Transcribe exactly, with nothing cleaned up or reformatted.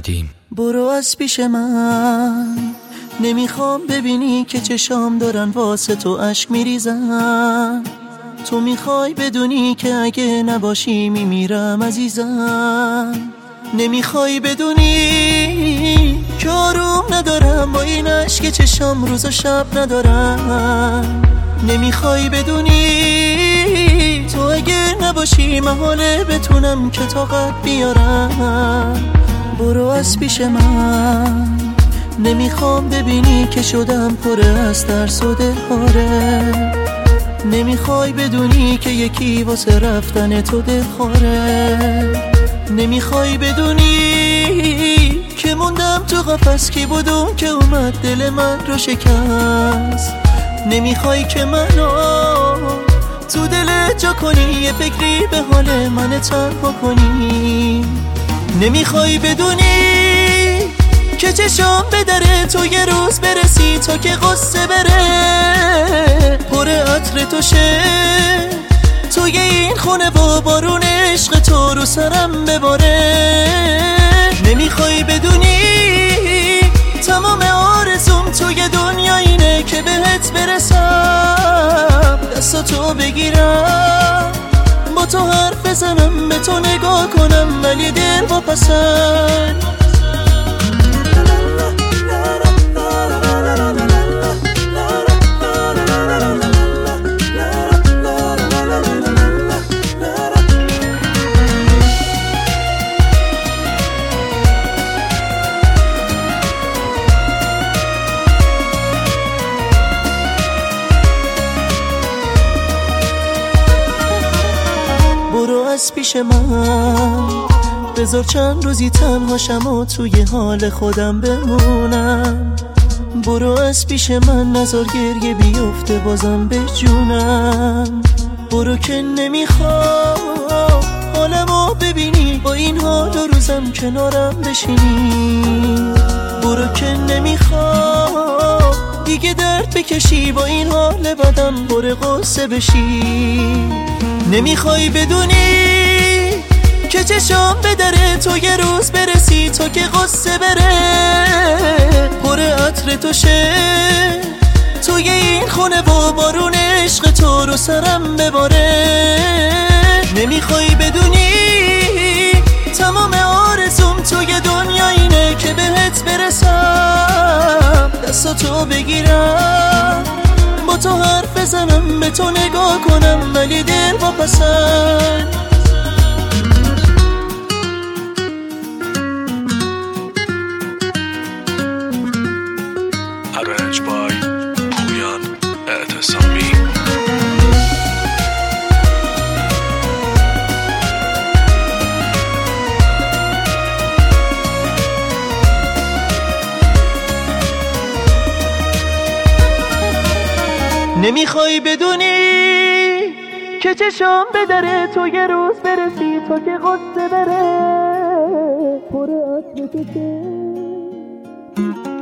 قدیم. برو از پیش من، نمیخوام ببینی که چشام دارن واسه تو اشک میریزن. تو میخوای بدونی که اگه نباشی میمیرم عزیزم. نمیخوای بدونی که آروم ندارم با این عشق چشام روز و شب ندارم. نمیخوای بدونی تو اگه نباشی محاله بتونم که طاقت بیارم. برو از پیش من، نمیخوام ببینی که شدم پر از ترس و دلخواره. نمیخوای بدونی که یکی واسه رفتن تو دلخواره. نمیخوای بدونی که موندم تو قفس، کی بودون که اومد دل من رو شکست. نمیخوای که منو تو دلت جا کنی، یه فکری به حال من تنها کنی. نمیخوای بدونی که چشام به در تو یه روز برسی تا که قصه بره پر عطر تو شه توی این خونه و بارون عشق تو رو سرم بباره. نمیخوای بدونی تمام آرزوم توی دنیا اینه که بهت برسم، دستاتو بگیرم با تو حرف بزنم، به تو نگاه کنم ولی دل واپسن. برو از پیش من، بذار چند روزی تنهاشم و توی حال خودم بمونم. برو از پیش من، نذار گریه بیفته بازم به جونم. برو که نمیخوام حالمو ببینی با این حال و روزم کنارم بشینی. برو که نمیخوام دیگه درد بکشی با این حال بدم پر قصه بشی. نمیخوای بدونی که چشام به در تو یه روز برسی تا که قصه بره پر عطر تو شه توی این خونه و بارون عشق تو رو سرم بباره. نمیخوای بدونی تمام آرزوم توی دنیا اینه که بهت برسم، دستاتو بگیرم با تو حرف بزنم، به تو نگاه کنم ولی دل واپسن. Arranged by پویان اعتصامی. نمیخوای بدونی که چشام به در تو یه روز برسی تا که قصه بره پر عطر تو شه